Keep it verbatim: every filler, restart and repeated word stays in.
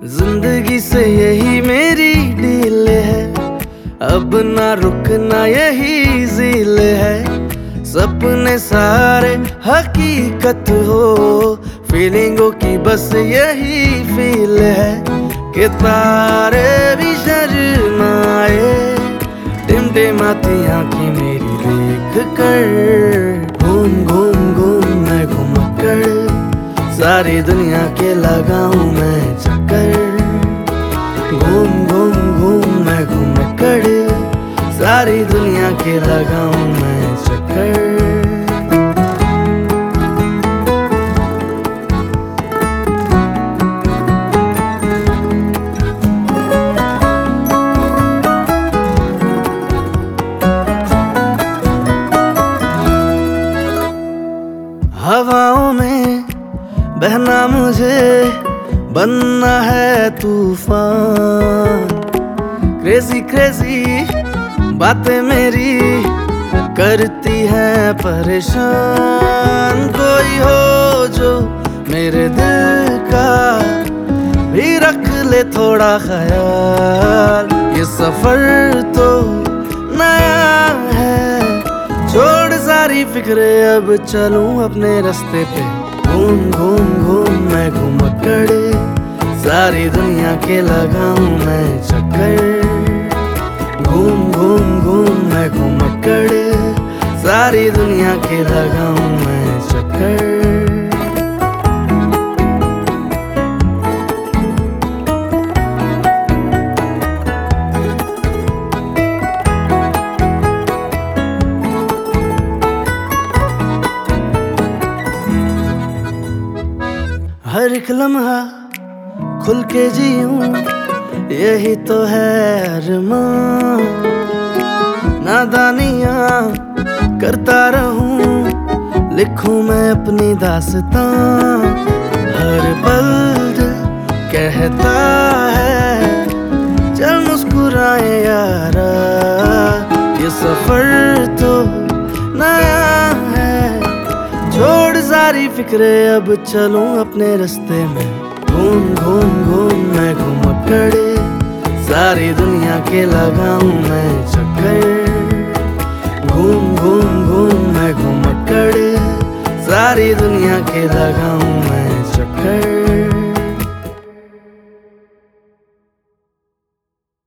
जिंदगी से यही मेरी डील है, अब ना रुकना यही ज़ील है। सपने सारे हकीकत हो, फीलिंगों की बस यही फील है कि तारे भी शर्माए, टिमटिमाती आंखें मेरी देख कर। घूम घूम घूम मैं घुमक्कड़, सारी दुनिया के लगाऊं मैं चक्कर। घूम घूम घूम मैं घुमक्कड़, सारी दुनिया के लगाऊं मैं चक्कर। हवाओं में बहना मुझे, बनना है तूफान। क्रेजी क्रेजी बातें मेरी करती हैं परेशान। कोई हो जो मेरे दिल का भी रख ले थोड़ा ख्याल, ये सफर तो नया है। छोड़ सारी फिक्रे, अब चलूं अपने रास्ते पे। घूम घूम घूम मैं घुमक्कड़, सारी दुनिया के लगाऊं मैं चक्कर। घूम घूम घूम मैं घुमक्कड़, सारी दुनिया के लगाऊं मैं चक्कर। हर एक लम्हा खुल के जीऊं, यही तो है अरमान। नादानियाँ करता रहूं, लिखूं मैं अपनी दास्तां। हर पल दिल कहता है चल मुस्कुराए यारा, ये सफर तो नया है। छोड़ सारी फिक्रे, अब चलूं अपने रास्ते में। घूम घूम घूम मैं घुमक्कड़, सारी दुनिया के लगाऊं मैं चक्कर। घूम घूम घूम मैं घुमक्कड़, सारी दुनिया के लगाऊं मैं चक्कर।